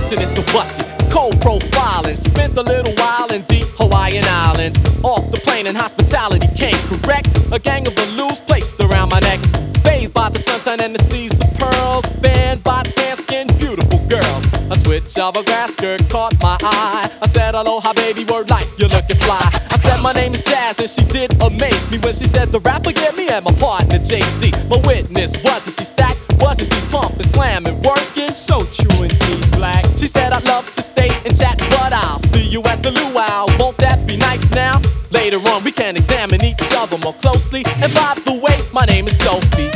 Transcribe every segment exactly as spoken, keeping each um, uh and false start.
arsonist and wussy, cold profiling. Spent a little while in the Hawaiian Islands. Off the plane and hospitality came correct. A gang of balloons placed around my neck. Bathed by the sunshine and the seas of pearls. Fanned by tan-skinned beautiful girls. A twitch of a grass skirt caught my eye. I said, aloha baby, word like you're looking fly. I said, my name is Jazz, and she did amaze me when she said the rapper get me and my partner J C. My witness, wasn't she stacked? Wasn't she pumping, slamming, working? So true indeed, Black. She said, I'd love to stay and chat, but I'll see you at the luau. Won't that be nice now? Later on, we can examine each other more closely. And by the way, my name is Sophie.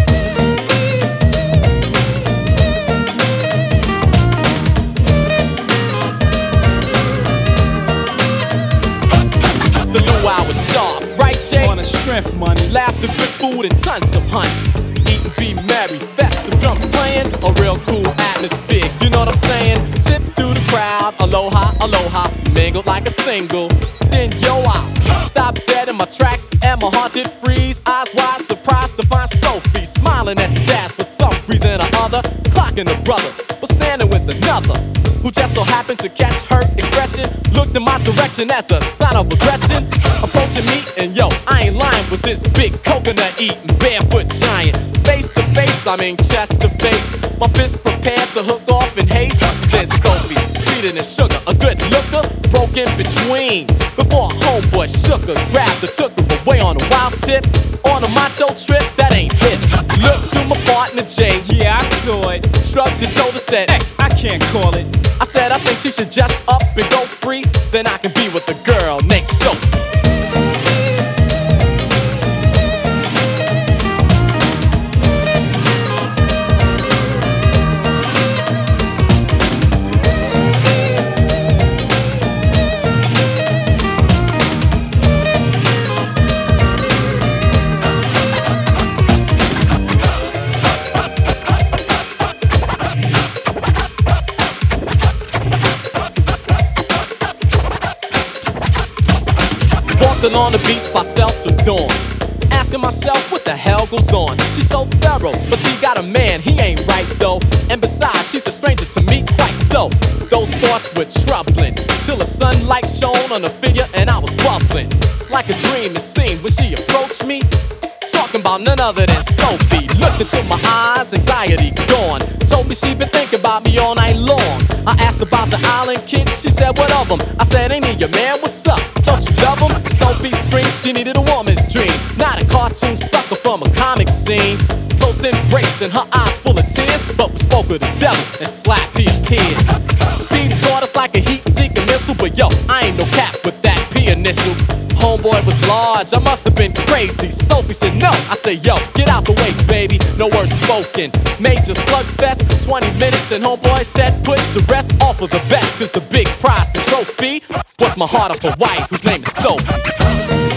The luau was sharp, right, Jay? On a strength money. Laughter, good food, and tons of honeys. Eat and be merry, festive drums playing. A real cool atmosphere, you know what I'm saying? Tip through the crowd, aloha, aloha. Mingled like a single, then yo out. Stop dead in my tracks, and my heart did freeze. Eyes wide, surprised to find Sophie smiling at the Jazz for some reason or other. Clocking a brother, but standing with another, who just so happened to catch her expression. Looked in my direction as a sign of aggression. Approaching me, and yo, I ain't lying, was this big coconut eating barefoot giant. Face to face, I mean chest to face. My fist prepared to hook off in haste. Then Sophie, sweeter than sugar, a good looker, broke in between. Before a homeboy shook her, grabbed her, took her away on a wild tip. On a macho trip, that ain't hip. Looked to my partner Jay, Yeah, I saw it. shrugged his shoulders, said, Hey, I can't call it. I said, I think she should just up and go free. Then I can be with a girl named Sophie. Walking on the beach by self till dawn, asking myself what the hell goes on. She's so thorough, but she got a man, he ain't right though. And besides, she's a stranger to me, quite so. Those thoughts were troubling, till the sunlight shone on her figure and I was bubbling. Like a dream it seemed when she approached me, talking about none other than Sophie. Looked into my eyes, anxiety gone. Told me she been thinking about me all night long. I asked about the island kid, she said, what of him? I said, ain't he your man, what's up? Don't you love him? Sophie screamed she needed a woman's dream, not a cartoon sucker from a comic scene. Close embrace and her eyes full of tears, but we spoke of the devil and slap he appeared. Speed toward us like a heat-seeking missile, but yo, I ain't no cap with that P initial. Homeboy was large, I must have been crazy. Sophie said no, I said yo, get out the way baby, no words spoken. Major slugfest, twenty minutes and homeboy said put to rest off of the best. Cause the big prize, the trophy, was my heart of a wife whose name is Sophie.